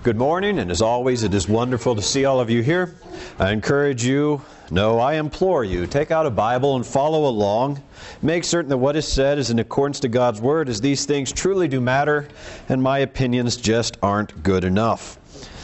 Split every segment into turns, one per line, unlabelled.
Good morning, and as always, it is wonderful to see all of you here. I encourage you, no, I implore you, take out a Bible and follow along. Make certain that what is said is in accordance to God's Word, as these things truly do matter, and my opinions just aren't good enough.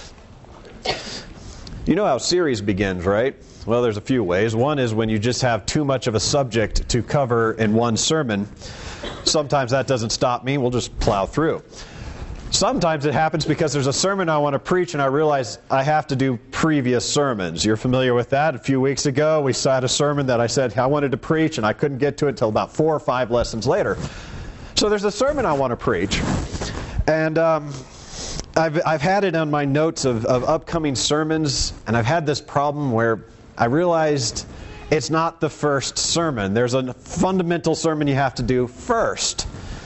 You know how a series begins, right? Well, there's a few ways. One is when you just have too much of a subject to cover in one sermon. Sometimes that doesn't stop me. We'll just plow through. Sometimes it happens because there's a sermon I want to preach and I realize I have to do previous sermons. You're familiar with that? A few weeks ago we had a sermon that I said I wanted to preach and I couldn't get to it until about 4 or 5 lessons later. So there's a sermon I want to preach. And I've had it on my notes of upcoming sermons, and I've had this problem where I realized it's not the first sermon. There's a fundamental sermon you have to do first.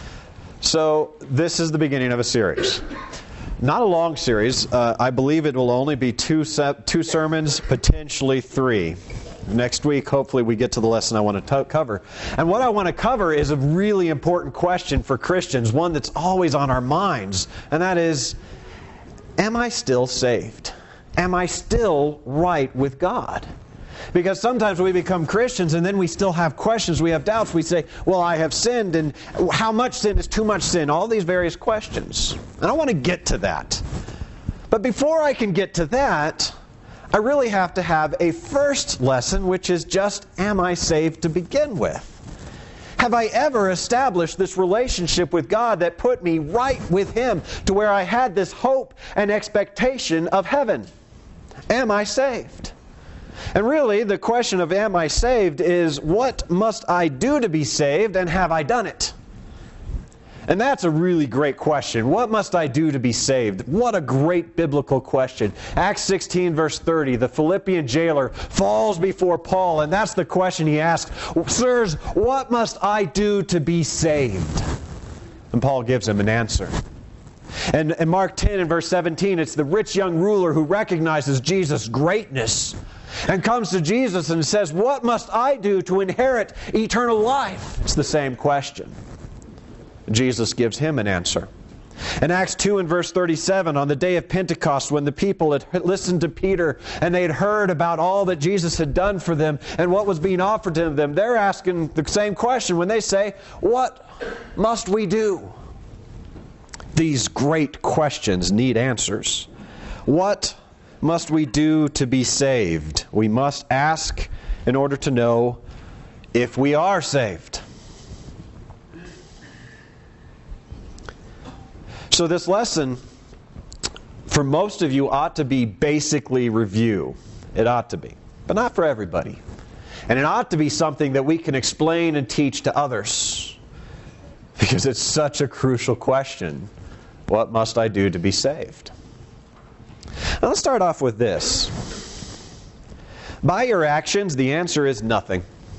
So this is the beginning of a series. Not a long series. I believe it will only be two sermons, potentially 3. Next week, hopefully, we get to the lesson I want to cover. And what I want to cover is a really important question for Christians, one that's always on our minds, and that is, am I still saved? Am I still right with God? Because sometimes we become Christians and then we still have questions, we have doubts. We say, well, I have sinned, and how much sin is too much sin? All these various questions. And I want to get to that. But before I can get to that, I really have to have a first lesson, which is just, am I saved to begin with? Have I ever established this relationship with God that put me right with Him to where I had this hope and expectation of heaven? Am I saved? And really, the question of am I saved is, what must I do to be saved, and have I done it? And that's a really great question. What must I do to be saved? What a great biblical question. Acts 16 verse 30, the Philippian jailer falls before Paul, and that's the question he asks. Sirs, what must I do to be saved? And Paul gives him an answer. And in Mark 10 and verse 17, it's the rich young ruler who recognizes Jesus' greatness and comes to Jesus and says, what must I do to inherit eternal life? It's the same question. Jesus gives him an answer. In Acts 2 and verse 37, on the day of Pentecost, when the people had listened to Peter and they had heard about all that Jesus had done for them and what was being offered to them, they're asking the same question when they say, what must we do? These great questions need answers. What must we do to be saved? We must ask in order to know if we are saved. So this lesson, for most of you, ought to be basically review. It ought to be. But not for everybody. And it ought to be something that we can explain and teach to others. Because it's such a crucial question. What must I do to be saved? Now let's start off with this. By your actions, the answer is nothing.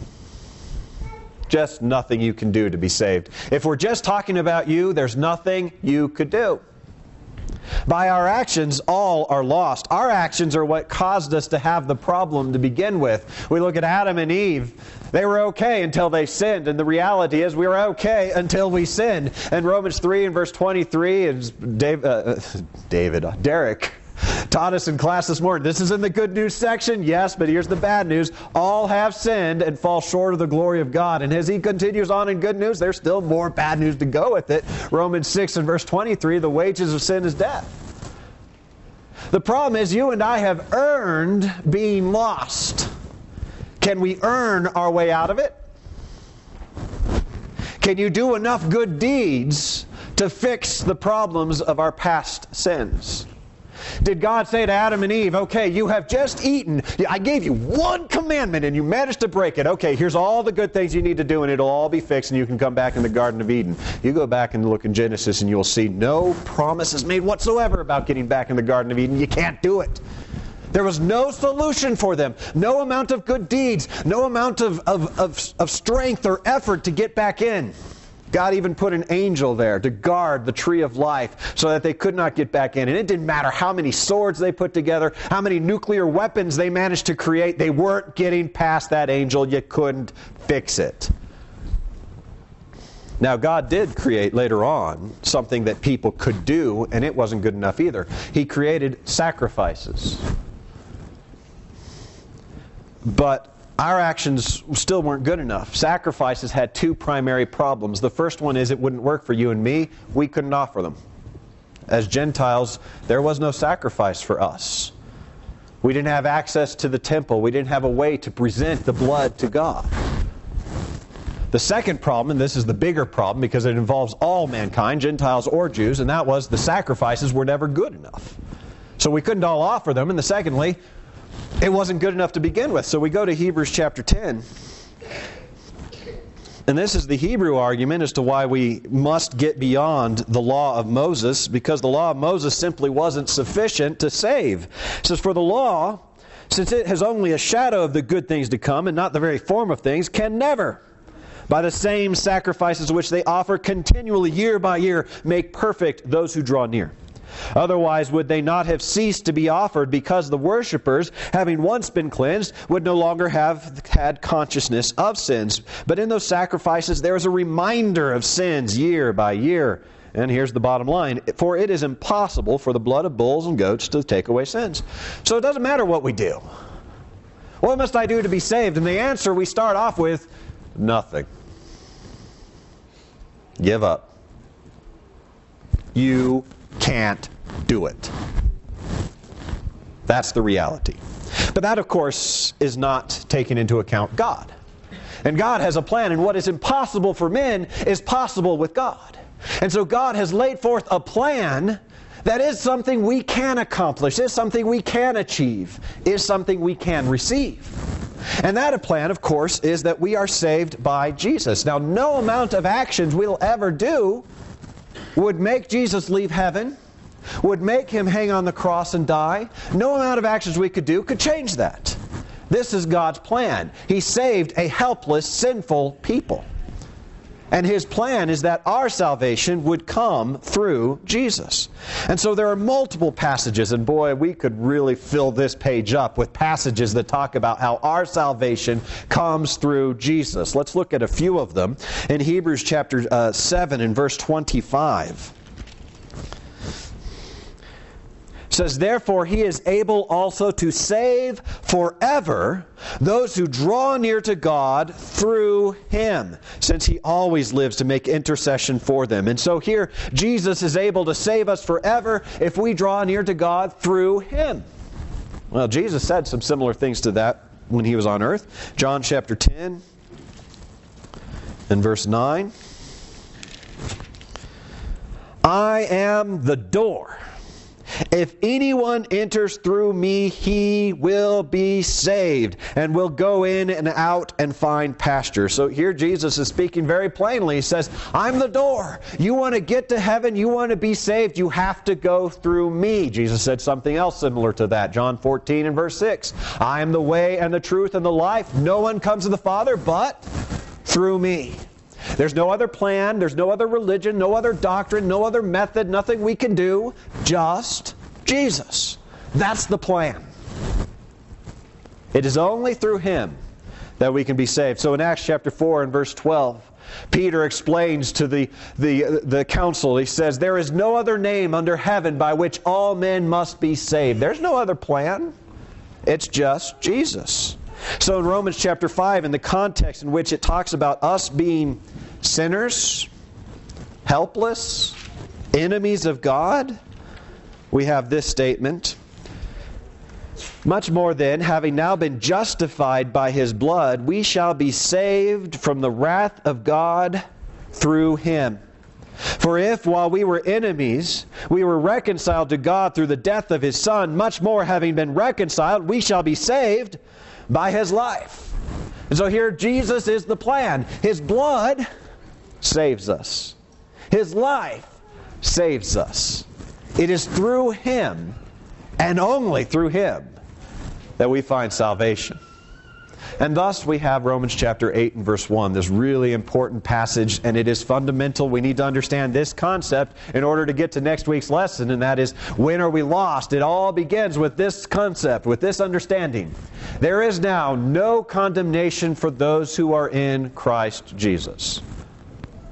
Just nothing you can do to be saved. If we're just talking about you, there's nothing you could do. By our actions, all are lost. Our actions are what caused us to have the problem to begin with. We look at Adam and Eve. They were okay until they sinned, and the reality is we were okay until we sinned. And Romans 3 and verse 23, is Derek taught us in class this morning. This is in the good news section, yes, but here's the bad news. All have sinned and fall short of the glory of God. And as he continues on in good news, there's still more bad news to go with it. Romans 6 and verse 23, the wages of sin is death. The problem is you and I have earned being lost. Can we earn our way out of it? Can you do enough good deeds to fix the problems of our past sins? Did God say to Adam and Eve, okay, you have just eaten. I gave you one commandment and you managed to break it. Okay, here's all the good things you need to do and it'll all be fixed and you can come back in the Garden of Eden. You go back and look in Genesis and you'll see no promises made whatsoever about getting back in the Garden of Eden. You can't do it. There was no solution for them. No amount of good deeds. No amount of strength or effort to get back in. God even put an angel there to guard the tree of life so that they could not get back in. And it didn't matter how many swords they put together, how many nuclear weapons they managed to create. They weren't getting past that angel. You couldn't fix it. Now, God did create later on something that people could do, and it wasn't good enough either. He created sacrifices. But our actions still weren't good enough. Sacrifices had two primary problems. The first one is it wouldn't work for you and me. We couldn't offer them. As Gentiles, there was no sacrifice for us. We didn't have access to the temple. We didn't have a way to present the blood to God. The second problem, and this is the bigger problem because it involves all mankind, Gentiles or Jews, and that was the sacrifices were never good enough. So we couldn't all offer them, and secondly, it wasn't good enough to begin with. So we go to Hebrews chapter 10. And this is the Hebrew argument as to why we must get beyond the law of Moses, because the law of Moses simply wasn't sufficient to save. It says, for the law, since it has only a shadow of the good things to come and not the very form of things, can never, by the same sacrifices which they offer continually year by year, make perfect those who draw near. Otherwise would they not have ceased to be offered, because the worshippers, having once been cleansed, would no longer have had consciousness of sins. But in those sacrifices there is a reminder of sins year by year. And here's the bottom line. For it is impossible for the blood of bulls and goats to take away sins. So it doesn't matter what we do. What must I do to be saved? And the answer we start off with, nothing. Give up. You can't do it. That's the reality. But that, of course, is not taking into account God. And God has a plan, and what is impossible for men is possible with God. And so God has laid forth a plan that is something we can accomplish, is something we can achieve, is something we can receive. And that plan, of course, is that we are saved by Jesus. Now, no amount of actions we'll ever do would make Jesus leave heaven, would make Him hang on the cross and die. No amount of actions we could do could change that. This is God's plan. He saved a helpless, sinful people. And His plan is that our salvation would come through Jesus. And so there are multiple passages, and boy, we could really fill this page up with passages that talk about how our salvation comes through Jesus. Let's look at a few of them. In Hebrews chapter 7 and verse 25. It says, therefore He is able also to save forever those who draw near to God through Him, since He always lives to make intercession for them. And so here, Jesus is able to save us forever if we draw near to God through Him. Well, Jesus said some similar things to that when He was on earth. John chapter 10 and verse 9. I am the door. If anyone enters through me, he will be saved, and will go in and out and find pasture. So here Jesus is speaking very plainly. He says, I'm the door. You want to get to heaven, you want to be saved, you have to go through me. Jesus said something else similar to that. John 14 and verse 6. I am the way and the truth and the life. No one comes to the Father but through me. There's no other plan, there's no other religion, no other doctrine, no other method, nothing we can do, just Jesus. That's the plan. It is only through Him that we can be saved. So in Acts chapter 4 and verse 12, Peter explains to the council, he says, there is no other name under heaven by which all men must be saved. There's no other plan. It's just Jesus. So in Romans chapter 5, in the context in which it talks about us being sinners, helpless, enemies of God, we have this statement. Much more then, having now been justified by His blood, we shall be saved from the wrath of God through Him. For if, while we were enemies, we were reconciled to God through the death of His Son, much more having been reconciled, we shall be saved by His life. And so here Jesus is the plan. His blood saves us. His life saves us. It is through Him, and only through Him, that we find salvation. And thus we have Romans chapter 8 and verse 1, this really important passage, and it is fundamental. We need to understand this concept in order to get to next week's lesson, and that is, when are we lost? It all begins with this concept, with this understanding. There is now no condemnation for those who are in Christ Jesus.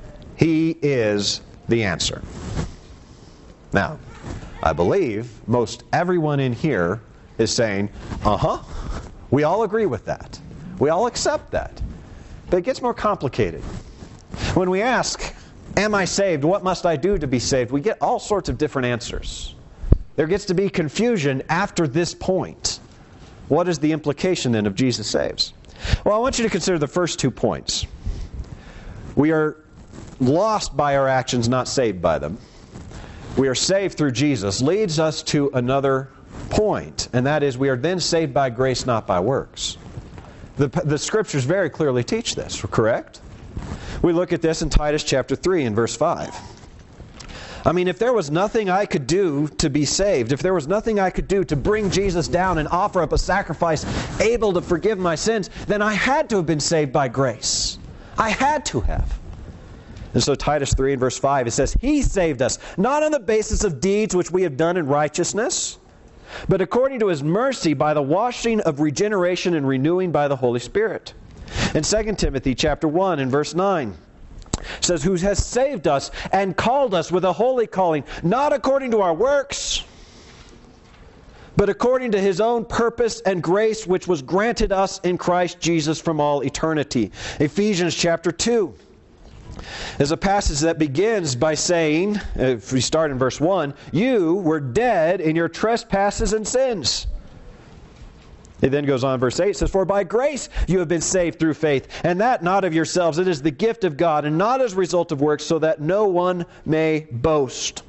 He is the answer. Now, I believe most everyone in here is saying, we all agree with that. We all accept that. But it gets more complicated. When we ask, am I saved? What must I do to be saved? We get all sorts of different answers. There gets to be confusion after this point. What is the implication then of Jesus saves? Well, I want you to consider the first 2 points. We are lost by our actions, not saved by them. We are saved through Jesus, leads us to another point, and that is we are then saved by grace, not by works. The Scriptures very clearly teach this, correct? We look at this in Titus chapter 3 and verse 5. I mean, if there was nothing I could do to be saved, if there was nothing I could do to bring Jesus down and offer up a sacrifice able to forgive my sins, then I had to have been saved by grace. I had to have. And so Titus 3 and verse 5, it says, He saved us, not on the basis of deeds which we have done in righteousness, but according to His mercy by the washing of regeneration and renewing by the Holy Spirit. In 2 Timothy chapter 1 and verse 9, it says, Who has saved us and called us with a holy calling, not according to our works, but according to His own purpose and grace, which was granted us in Christ Jesus from all eternity. Ephesians chapter 2. There's a passage that begins by saying, if we start in verse 1, you were dead in your trespasses and sins. It then goes on, verse 8 says, For by grace you have been saved through faith, and that not of yourselves. It is the gift of God, and not as a result of works, so that no one may boast.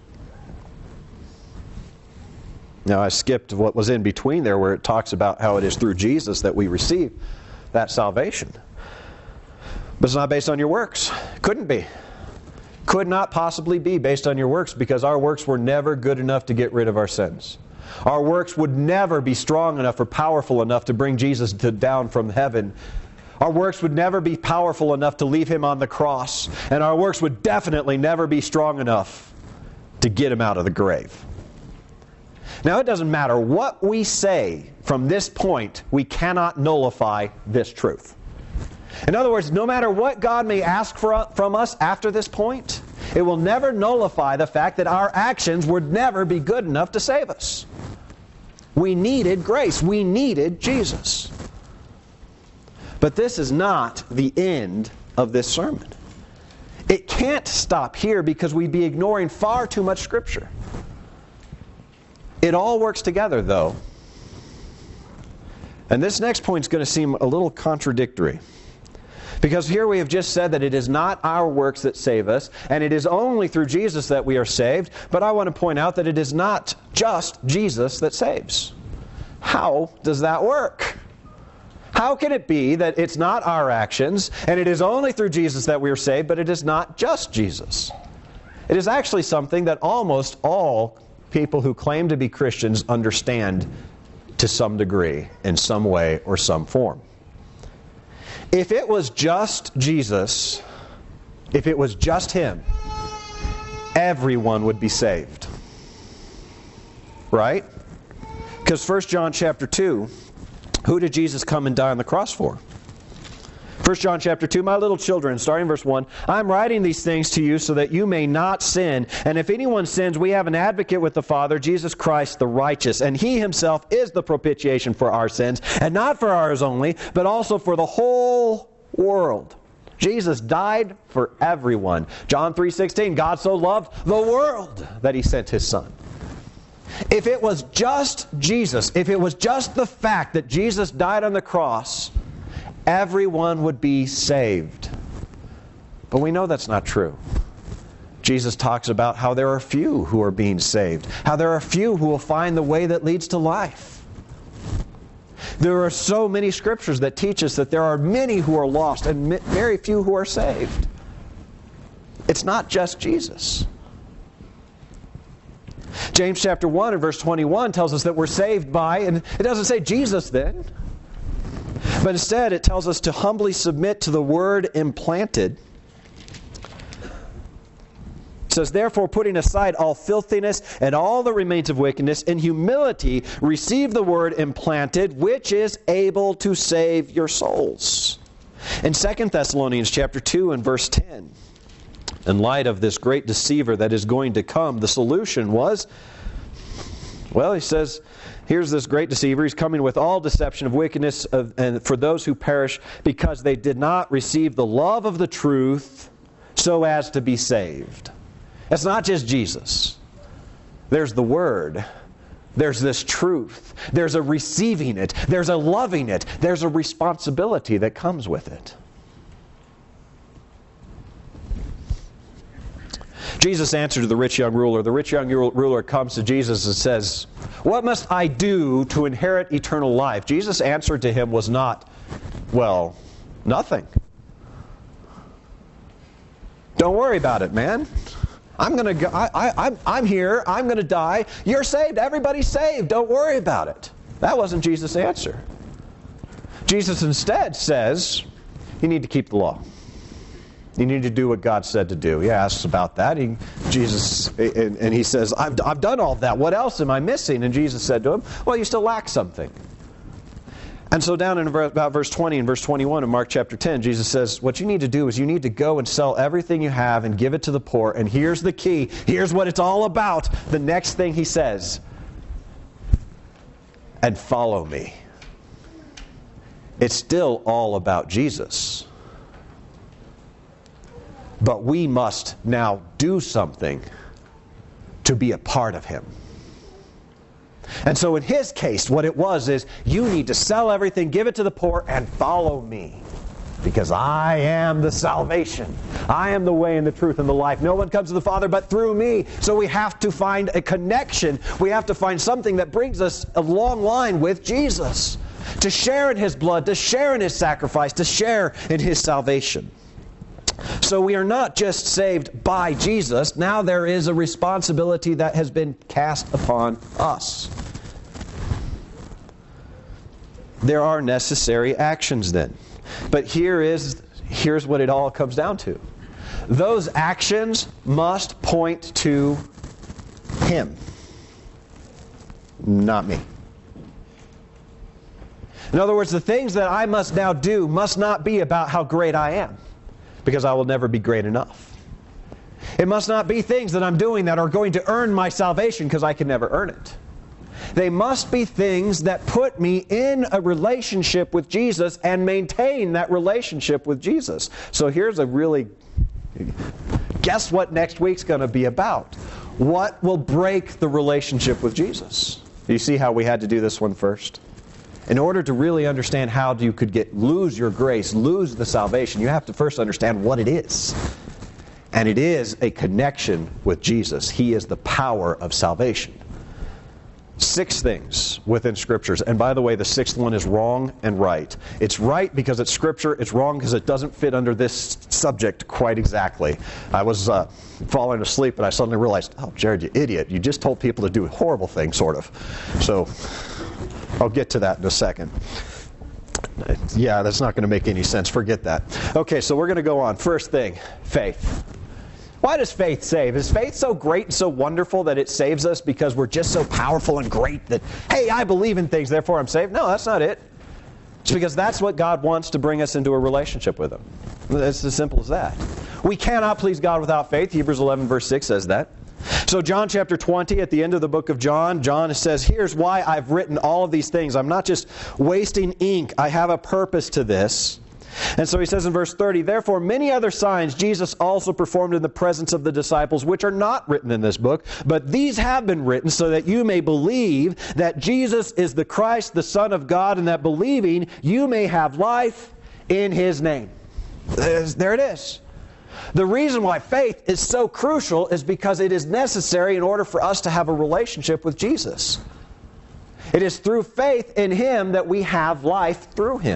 Now I skipped what was in between there, where it talks about how it is through Jesus that we receive that salvation. But it's not based on your works. Couldn't be. Could not possibly be based on your works, because our works were never good enough to get rid of our sins. Our works would never be strong enough or powerful enough to bring Jesus down from heaven. Our works would never be powerful enough to leave Him on the cross. And our works would definitely never be strong enough to get Him out of the grave. Now, it doesn't matter what we say from this point, we cannot nullify this truth. In other words, no matter what God may ask from us after this point, it will never nullify the fact that our actions would never be good enough to save us. We needed grace. We needed Jesus. But this is not the end of this sermon. It can't stop here, because we'd be ignoring far too much Scripture. It all works together, though. And this next point is going to seem a little contradictory. Because here we have just said that it is not our works that save us, and it is only through Jesus that we are saved. But I want to point out that it is not just Jesus that saves. How does that work? How can it be that it's not our actions, and it is only through Jesus that we are saved, but it is not just Jesus? It is actually something that almost all people who claim to be Christians understand to some degree, in some way or some form. If it was just Jesus, if it was just Him, everyone would be saved. Right? Because 1 John chapter 2, who did Jesus come and die on the cross for? 1 John chapter 2, My little children, starting verse 1, I'm writing these things to you so that you may not sin. And if anyone sins, we have an advocate with the Father, Jesus Christ the righteous. And He Himself is the propitiation for our sins, and not for ours only, but also for the whole world. Jesus died for everyone. John 3:16, God so loved the world that He sent His Son. If it was just Jesus, if it was just the fact that Jesus died on the cross, everyone would be saved. But we know that's not true. Jesus talks about how there are few who are being saved, how there are few who will find the way that leads to life. There are so many scriptures that teach us that there are many who are lost and very few who are saved. It's not just Jesus. James chapter 1 and verse 21 tells us that we're saved by, and it doesn't say Jesus then, but instead it tells us to humbly submit to the word implanted. It says, Therefore, putting aside all filthiness and all that remains of wickedness, in humility receive the word implanted, which is able to save your souls. In 2 Thessalonians chapter 2 and verse 10, In light of this great deceiver that is going to come, the solution was, well, he says, here's this great deceiver. He's coming with all deception of wickedness and for those who perish because they did not receive the love of the truth so as to be saved. It's not just Jesus. There's the Word. There's this truth. There's a receiving it. There's a loving it. There's a responsibility that comes with it. Jesus answered to the rich young ruler. The rich young ruler comes to Jesus and says, "What must I do to inherit eternal life?" Jesus' answer to him was not, well, nothing. Don't worry about it, man. I'm here. I'm going to die. You're saved. Everybody's saved. Don't worry about it. That wasn't Jesus' answer. Jesus instead says, you need to keep the law. You need to do what God said to do. He asks about that. Jesus says, I've done all of that. What else am I missing? And Jesus said to him, well, you still lack something. And so down in about verse 20 and verse 21 of Mark chapter 10, Jesus says, what you need to do is you need to go and sell everything you have and give it to the poor. And here's the key. Here's what it's all about. The next thing he says, and follow me. It's still all about Jesus. But we must now do something to be a part of Him. And so in his case, what it was is, you need to sell everything, give it to the poor, and follow me. Because I am the salvation. I am the way and the truth and the life. No one comes to the Father but through me. So we have to find a connection. We have to find something that brings us a long line with Jesus. To share in His blood, to share in His sacrifice, to share in His salvation. So we are not just saved by Jesus. Now there is a responsibility that has been cast upon us. There are necessary actions then. But here's what it all comes down to. Those actions must point to Him, not me. In other words, the things that I must now do must not be about how great I am, because I will never be great enough. It must not be things that I'm doing that are going to earn my salvation, because I can never earn it. They must be things that put me in a relationship with Jesus and maintain that relationship with Jesus. So here's a really... Guess what next week's going to be about? What will break the relationship with Jesus? You see how we had to do this one first? In order to really understand how you could lose your grace, lose the salvation, you have to first understand what it is. And it is a connection with Jesus. He is the power of salvation. 6 things within Scriptures. And by the way, the 6th one is wrong and right. It's right because it's Scripture. It's wrong because it doesn't fit under this subject quite exactly. I was falling asleep and I suddenly realized, oh, Jared, you idiot. You just told people to do a horrible thing, sort of. So I'll get to that in a second. Yeah, that's not going to make any sense. Forget that. Okay, so we're going to go on. First thing, faith. Why does faith save? Is faith so great and so wonderful that it saves us because we're just so powerful and great that, hey, I believe in things, therefore I'm saved? No, that's not it. It's because that's what God wants to bring us into a relationship with Him. It's as simple as that. We cannot please God without faith. Hebrews 11 verse 6 says that. So John chapter 20, at the end of the book of John, John says, here's why I've written all of these things. I'm not just wasting ink. I have a purpose to this. And so he says in verse 30, therefore many other signs Jesus also performed in the presence of the disciples, which are not written in this book, but these have been written so that you may believe that Jesus is the Christ, the Son of God, and that believing you may have life in His name. There it is. The reason why faith is so crucial is because it is necessary in order for us to have a relationship with Jesus. It is through faith in Him that we have life through Him.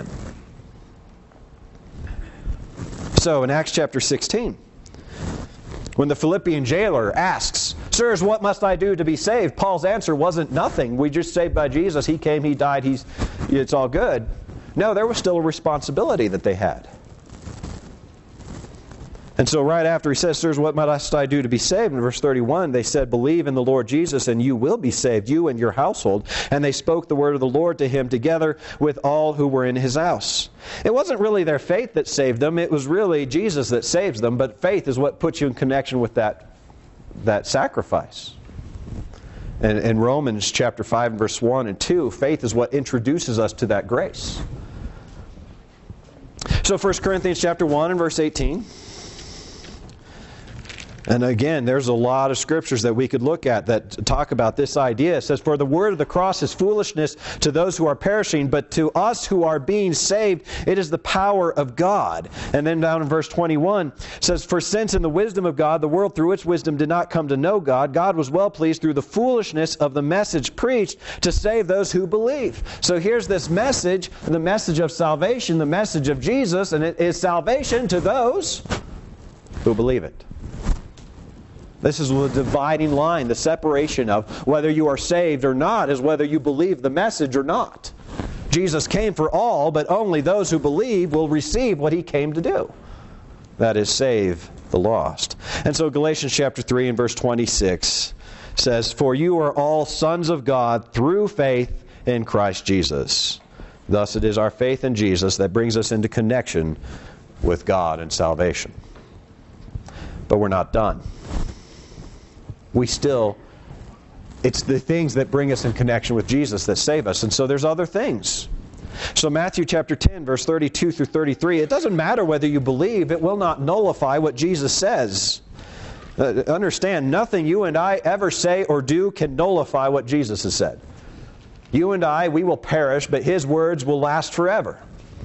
So in Acts chapter 16, when the Philippian jailer asks, sirs, what must I do to be saved? Paul's answer wasn't nothing. We just saved by Jesus. He came, He died, it's all good. No, there was still a responsibility that they had. And so right after he says, sirs, what must I do to be saved? In verse 31, they said, believe in the Lord Jesus, and you will be saved, you and your household. And they spoke the word of the Lord to him together with all who were in his house. It wasn't really their faith that saved them. It was really Jesus that saves them. But faith is what puts you in connection with that sacrifice. And in Romans chapter 5 and verse 1 and 2, faith is what introduces us to that grace. So 1 Corinthians chapter 1 and verse 18. And again, there's a lot of scriptures that we could look at that talk about this idea. It says, for the word of the cross is foolishness to those who are perishing, but to us who are being saved, it is the power of God. And then down in verse 21, it says, for since in the wisdom of God, the world through its wisdom did not come to know God, God was well pleased through the foolishness of the message preached to save those who believe. So here's this message, the message of salvation, the message of Jesus, and it is salvation to those who believe it. This is the dividing line, the separation of whether you are saved or not is whether you believe the message or not. Jesus came for all, but only those who believe will receive what he came to do. That is, save the lost. And so Galatians chapter 3 and verse 26 says, for you are all sons of God through faith in Christ Jesus. Thus it is our faith in Jesus that brings us into connection with God and salvation. But we're not done. It's the things that bring us in connection with Jesus that save us. And so there's other things. So Matthew chapter 10, verse 32 through 33, it doesn't matter whether you believe, it will not nullify what Jesus says. Understand, nothing you and I ever say or do can nullify what Jesus has said. You and I, we will perish, but his words will last forever.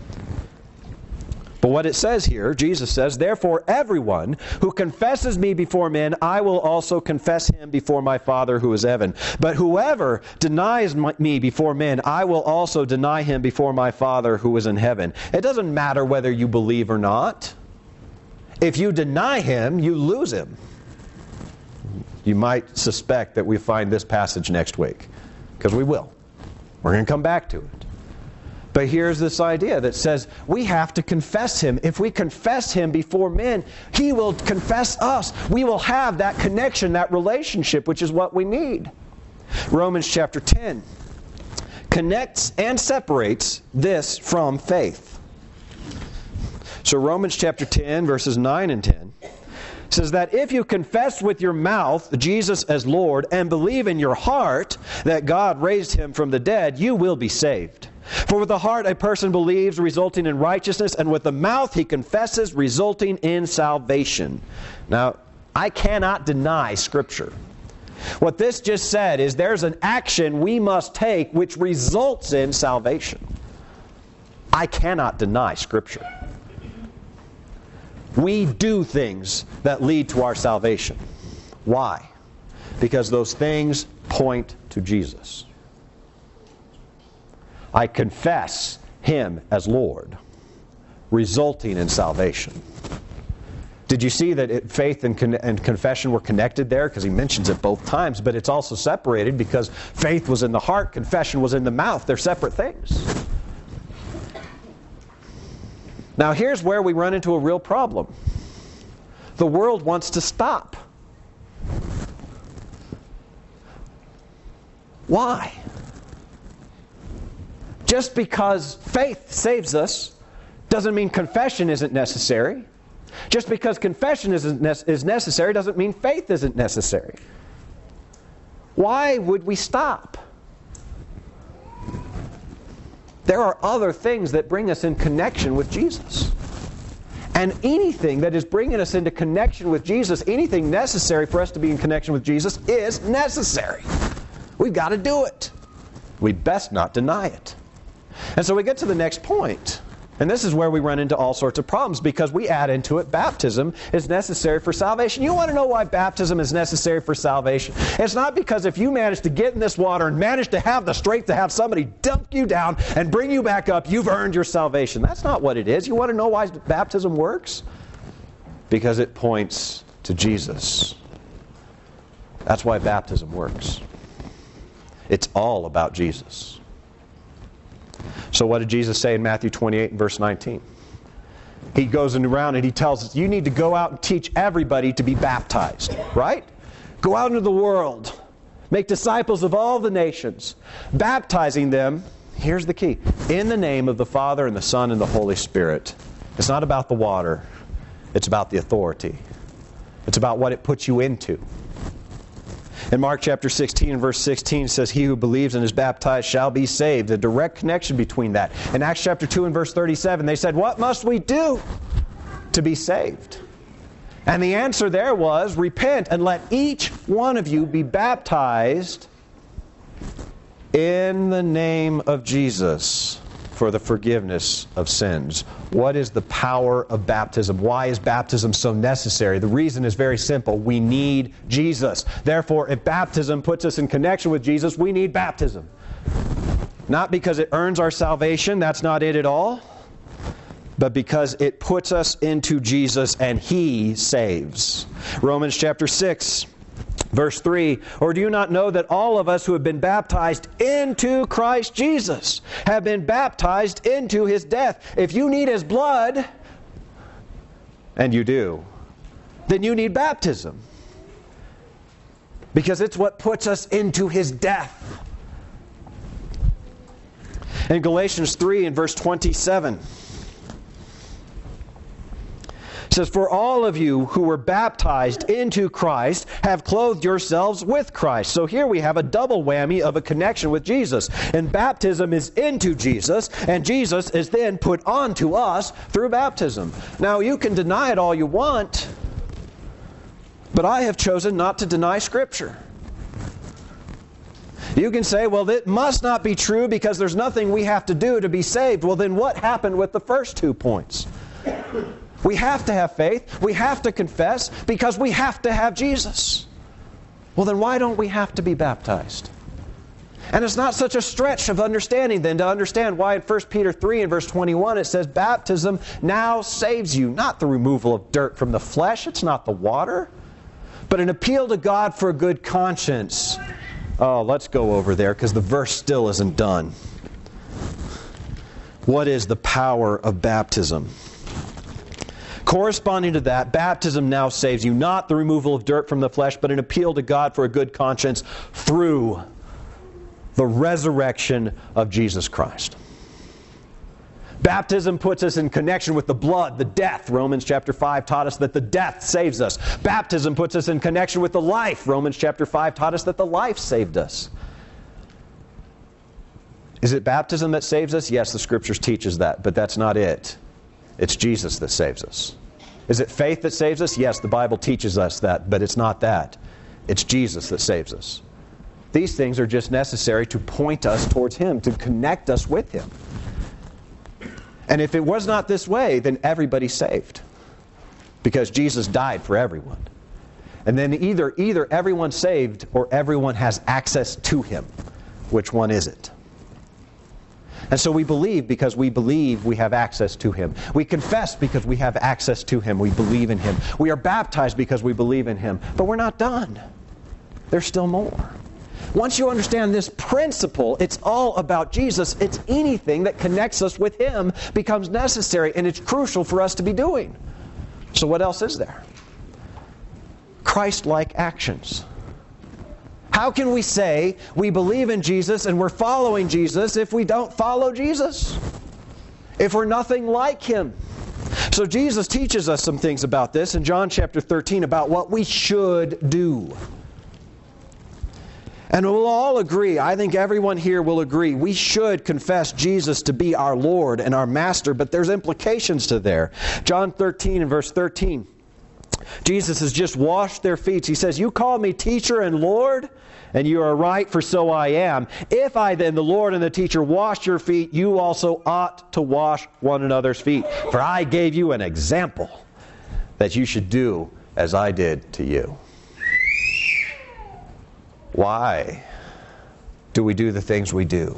But what it says here, Jesus says, therefore everyone who confesses me before men, I will also confess him before my Father who is in heaven. But whoever denies me before men, I will also deny him before my Father who is in heaven. It doesn't matter whether you believe or not. If you deny him, you lose him. You might suspect that we find this passage next week, because we will. We're going to come back to it. But here's this idea that says we have to confess him. If we confess him before men, he will confess us. We will have that connection, that relationship, which is what we need. Romans chapter 10 connects and separates this from faith. So Romans chapter 10, verses 9 and 10 says that if you confess with your mouth Jesus as Lord and believe in your heart that God raised him from the dead, you will be saved. For with the heart a person believes, resulting in righteousness, and with the mouth he confesses, resulting in salvation. Now, I cannot deny Scripture. What this just said is there's an action we must take which results in salvation. I cannot deny Scripture. We do things that lead to our salvation. Why? Because those things point to Jesus. I confess him as Lord, resulting in salvation. Did you see that faith and confession were connected there? Because he mentions it both times, but it's also separated because faith was in the heart, confession was in the mouth. They're separate things. Now here's where we run into a real problem. The world wants to stop. Why? Just because faith saves us doesn't mean confession isn't necessary. Just because confession is necessary doesn't mean faith isn't necessary. Why would we stop? There are other things that bring us in connection with Jesus. And anything that is bringing us into connection with Jesus, anything necessary for us to be in connection with Jesus, is necessary. We've got to do it. We'd best not deny it. And so we get to the next point. And this is where we run into all sorts of problems because we add into it baptism is necessary for salvation. You want to know why baptism is necessary for salvation? It's not because if you manage to get in this water and manage to have the strength to have somebody dump you down and bring you back up, you've earned your salvation. That's not what it is. You want to know why baptism works? Because it points to Jesus. That's why baptism works. It's all about Jesus. So what did Jesus say in Matthew 28 and verse 19? He goes around and he tells us, you need to go out and teach everybody to be baptized, right? Go out into the world. Make disciples of all the nations, baptizing them, here's the key, in the name of the Father and the Son and the Holy Spirit. It's not about the water. It's about the authority. It's about what it puts you into. In Mark chapter 16 and verse 16 says, he who believes and is baptized shall be saved. A direct connection between that. In Acts chapter 2 and verse 37, they said, what must we do to be saved? And the answer there was, repent and let each one of you be baptized in the name of Jesus for the forgiveness of sins. What is the power of baptism? Why is baptism so necessary? The reason is very simple. We need Jesus. Therefore, if baptism puts us in connection with Jesus, we need baptism. Not because it earns our salvation, that's not it at all, but because it puts us into Jesus and He saves. Romans chapter 6, verse 3, or do you not know that all of us who have been baptized into Christ Jesus have been baptized into His death? If you need His blood, and you do, then you need baptism. Because it's what puts us into His death. In Galatians 3 and verse 27, it says, for all of you who were baptized into Christ have clothed yourselves with Christ. So here we have a double whammy of a connection with Jesus. And baptism is into Jesus, and Jesus is then put onto us through baptism. Now you can deny it all you want, but I have chosen not to deny Scripture. You can say, well, it must not be true because there's nothing we have to do to be saved. Well, then what happened with the first 2 points? We have to have faith. We have to confess because we have to have Jesus. Well, then why don't we have to be baptized? And it's not such a stretch of understanding then to understand why in 1 Peter 3 and verse 21 it says, baptism now saves you. Not the removal of dirt from the flesh. It's not the water. But an appeal to God for a good conscience. Oh, let's go over there because the verse still isn't done. What is the power of baptism? Corresponding to that, baptism now saves you, not the removal of dirt from the flesh, but an appeal to God for a good conscience through the resurrection of Jesus Christ. Baptism puts us in connection with the blood, the death. Romans chapter 5 taught us that the death saves us. Baptism puts us in connection with the life. Romans chapter 5 taught us that the life saved us. Is it baptism that saves us? Yes, the Scriptures teaches that, but that's not it. It's Jesus that saves us. Is it faith that saves us? Yes, the Bible teaches us that, but it's not that. It's Jesus that saves us. These things are just necessary to point us towards Him, to connect us with Him. And if it was not this way, then everybody's saved. Because Jesus died for everyone. And then either everyone's saved or everyone has access to Him. Which one is it? And so we believe because we believe we have access to Him. We confess because we have access to Him. We believe in Him. We are baptized because we believe in Him. But we're not done. There's still more. Once you understand this principle, it's all about Jesus. It's anything that connects us with Him becomes necessary, and it's crucial for us to be doing. So what else is there? Christ-like actions. How can we say we believe in Jesus and we're following Jesus if we don't follow Jesus? If we're nothing like Him? So Jesus teaches us some things about this in John chapter 13 about what we should do. And we'll all agree, I think everyone here will agree, we should confess Jesus to be our Lord and our Master, but there's implications to there. John 13 and verse 13. Jesus has just washed their feet. He says, you call me teacher and Lord, and you are right, for so I am. If I then, the Lord and the teacher, wash your feet, you also ought to wash one another's feet. For I gave you an example that you should do as I did to you. Why do we do the things we do?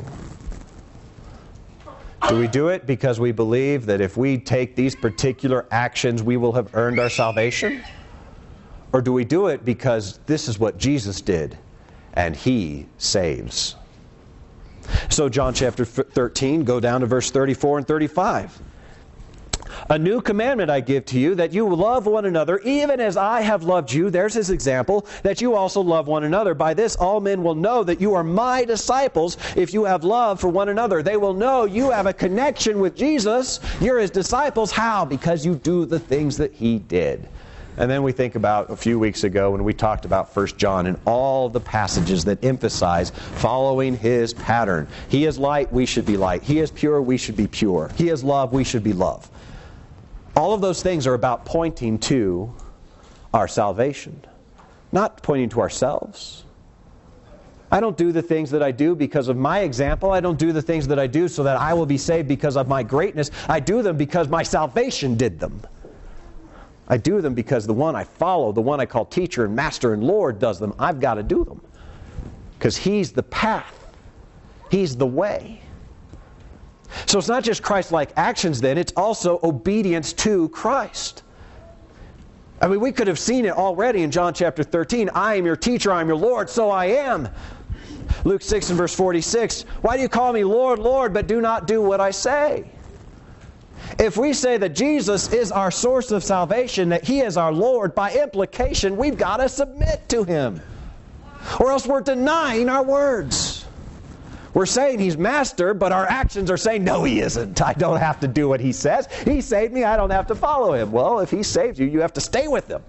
Do we do it because we believe that if we take these particular actions, we will have earned our salvation? Or do we do it because this is what Jesus did, and He saves? So John chapter 13, go down to verse 34 and 35. A new commandment I give to you, that you love one another, even as I have loved you. There's his example, that you also love one another. By this all men will know that you are my disciples, if you have love for one another. They will know you have a connection with Jesus. You're his disciples. How? Because you do the things that he did. And then we think about a few weeks ago when we talked about 1 John and all the passages that emphasize following his pattern. He is light, we should be light. He is pure, we should be pure. He is love, we should be love. All of those things are about pointing to our salvation, not pointing to ourselves. I don't do the things that I do because of my example. I don't do the things that I do so that I will be saved because of my greatness. I do them because my salvation did them. I do them because the one I follow, the one I call teacher and master and Lord does them. I've got to do them because he's the path. He's the way. So it's not just Christ-like actions then, it's also obedience to Christ. I mean, we could have seen it already in John chapter 13. I am your teacher, I am your Lord, so I am. Luke 6 and verse 46, why do you call me Lord, Lord, but do not do what I say? If we say that Jesus is our source of salvation, that he is our Lord, by implication, we've got to submit to him. Or else we're denying our words. We're saying he's master, but our actions are saying, no, he isn't. I don't have to do what he says. He saved me, I don't have to follow him. Well, if he saved you, you have to stay with him.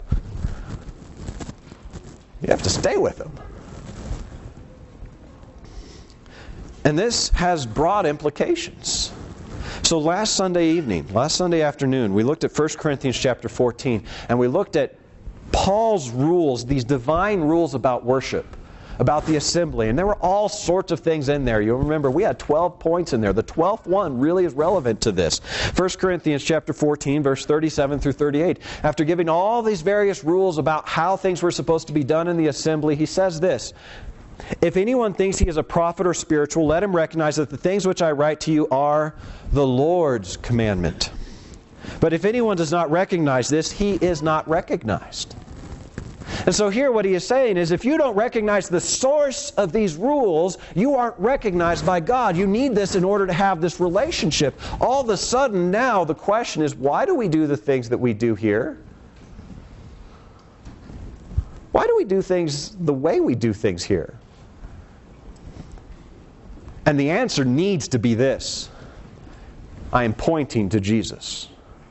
You have to stay with him. And this has broad implications. So last Sunday afternoon, we looked at 1 Corinthians chapter 14, and we looked at Paul's rules, these divine rules about worship, about the assembly, and there were all sorts of things in there. You'll remember we had 12 points in there. The 12th one really is relevant to this. 1 Corinthians chapter 14, verse 37 through 38. After giving all these various rules about how things were supposed to be done in the assembly, he says this, if anyone thinks he is a prophet or spiritual, let him recognize that the things which I write to you are the Lord's commandment. But if anyone does not recognize this, he is not recognized. And so here what he is saying is if you don't recognize the source of these rules, you aren't recognized by God. You need this in order to have this relationship. All of a sudden now the question is, why do we do the things that we do here? Why do we do things the way we do things here? And the answer needs to be this. I am pointing to Jesus.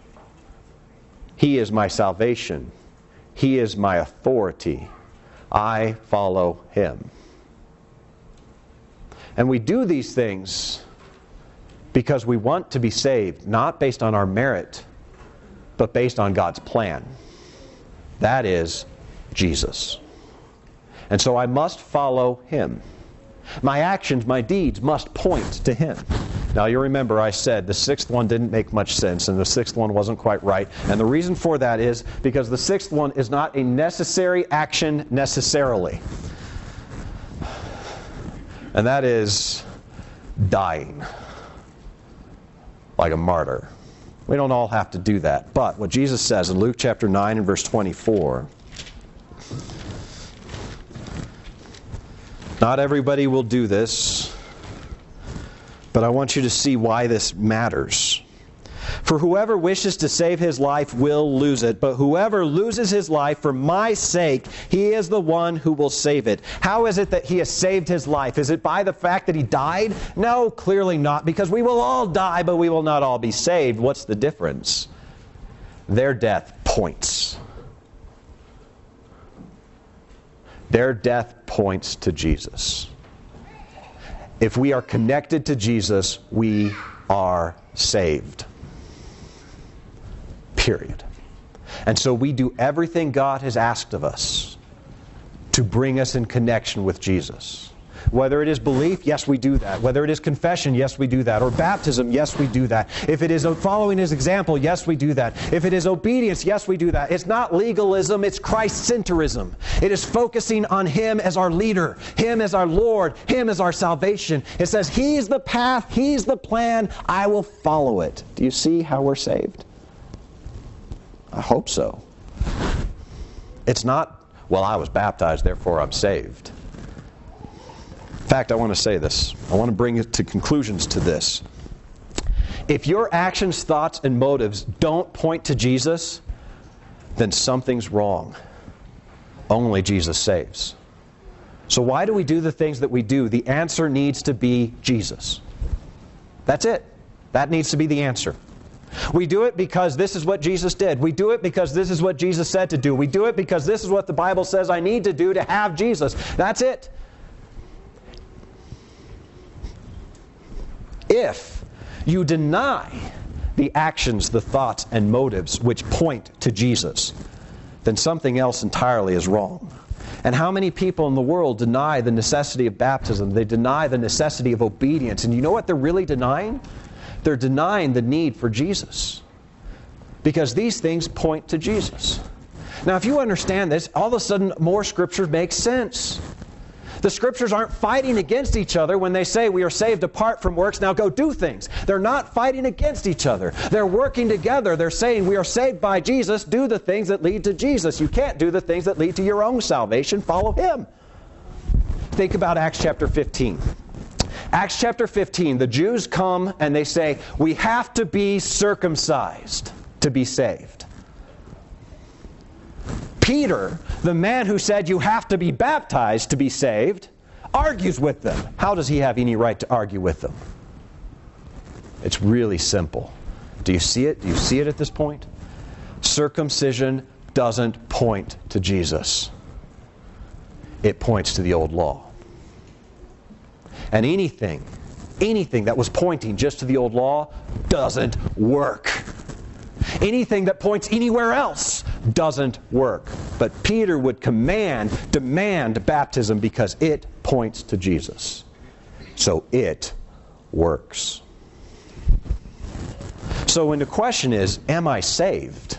He is my salvation. He is my authority. I follow him. And we do these things because we want to be saved, not based on our merit, but based on God's plan. That is Jesus. And so I must follow him. My actions, my deeds must point to him. Now you remember I said the sixth one didn't make much sense and the sixth one wasn't quite right. And the reason for that is because the sixth one is not a necessary action necessarily. And that is dying like a martyr. We don't all have to do that. But what Jesus says in Luke chapter 9 and verse 24, not everybody will do this, but I want you to see why this matters. For whoever wishes to save his life will lose it, but whoever loses his life for my sake, he is the one who will save it. How is it that he has saved his life? Is it by the fact that he died? No, clearly not, because we will all die, but we will not all be saved. What's the difference? Their death points. Their death points to Jesus. If we are connected to Jesus, we are saved. Period. And so we do everything God has asked of us to bring us in connection with Jesus. Whether it is belief, yes, we do that. Whether it is confession, yes, we do that. Or baptism, yes, we do that. If it is following his example, yes, we do that. If it is obedience, yes, we do that. It's not legalism, it's Christ-centerism. It is focusing on him as our leader, him as our Lord, him as our salvation. It says, he's the path, he's the plan, I will follow it. Do you see how we're saved? I hope so. It's not, well, I was baptized, therefore I'm saved. In fact, I want to say this. I want to bring it to conclusions to this. If your actions, thoughts, and motives don't point to Jesus, then something's wrong. Only Jesus saves. So why do we do the things that we do? The answer needs to be Jesus. That's it. That needs to be the answer. We do it because this is what Jesus did. We do it because this is what Jesus said to do. We do it because this is what the Bible says I need to do to have Jesus. That's it. If you deny the actions, the thoughts, and motives which point to Jesus, then something else entirely is wrong. And how many people in the world deny the necessity of baptism? They deny the necessity of obedience. And you know what they're really denying? They're denying the need for Jesus. Because these things point to Jesus. Now, if you understand this, all of a sudden more Scriptures make sense. The Scriptures aren't fighting against each other when they say we are saved apart from works, now go do things. They're not fighting against each other. They're working together. They're saying we are saved by Jesus, do the things that lead to Jesus. You can't do the things that lead to your own salvation. Follow Him. Think about Acts chapter 15. Acts chapter 15, the Jews come and they say, we have to be circumcised to be saved. Peter, the man who said you have to be baptized to be saved, argues with them. How does he have any right to argue with them? It's really simple. Do you see it? Do you see it at this point? Circumcision doesn't point to Jesus. It points to the old law. And anything that was pointing just to the old law doesn't work. Anything that points anywhere else doesn't work. But Peter would demand baptism because it points to Jesus. So it works. So when the question is, am I saved?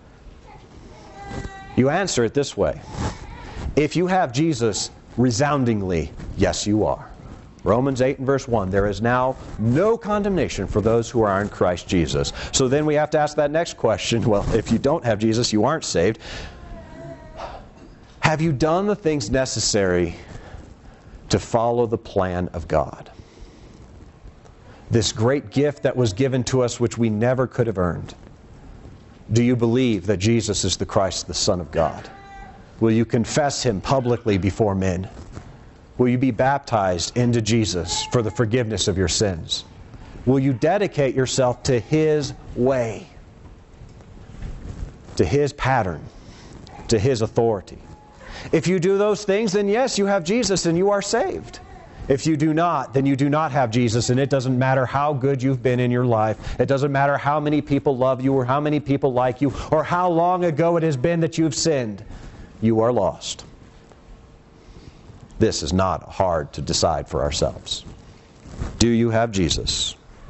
You answer it this way. If you have Jesus, resoundingly, yes you are. Romans 8 and verse 1, there is now no condemnation for those who are in Christ Jesus. So then we have to ask that next question, well, if you don't have Jesus, you aren't saved. Have you done the things necessary to follow the plan of God? This great gift that was given to us which we never could have earned. Do you believe that Jesus is the Christ, the Son of God? Will you confess Him publicly before men? Will you be baptized into Jesus for the forgiveness of your sins? Will you dedicate yourself to His way, to His pattern, to His authority? If you do those things, then yes, you have Jesus and you are saved. If you do not, then you do not have Jesus, and it doesn't matter how good you've been in your life. It doesn't matter how many people love you or how many people like you or how long ago it has been that you've sinned. You are lost. This is not hard to decide for ourselves. Do you have Jesus?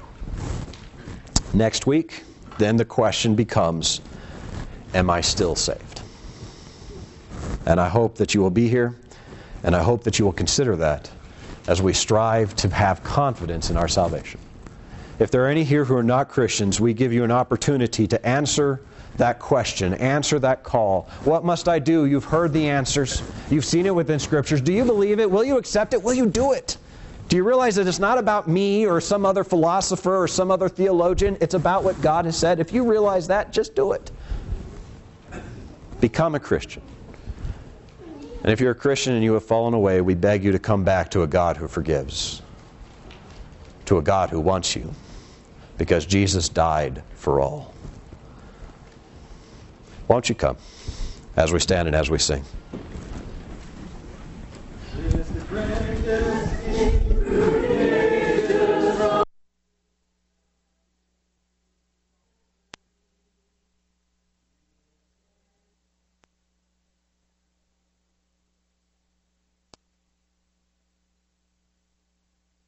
Next week, then the question becomes, am I still saved? And I hope that you will be here, and I hope that you will consider that as we strive to have confidence in our salvation. If there are any here who are not Christians, we give you an opportunity to answer that question, answer that call. What must I do? You've heard the answers. You've seen it within Scriptures. Do you believe it? Will you accept it? Will you do it? Do you realize that it's not about me or some other philosopher or some other theologian? It's about what God has said. If you realize that, just do it. Become a Christian. And if you're a Christian and you have fallen away, we beg you to come back to a God who forgives, to a God who wants you, because Jesus died for all. Won't you come as we stand and as we sing?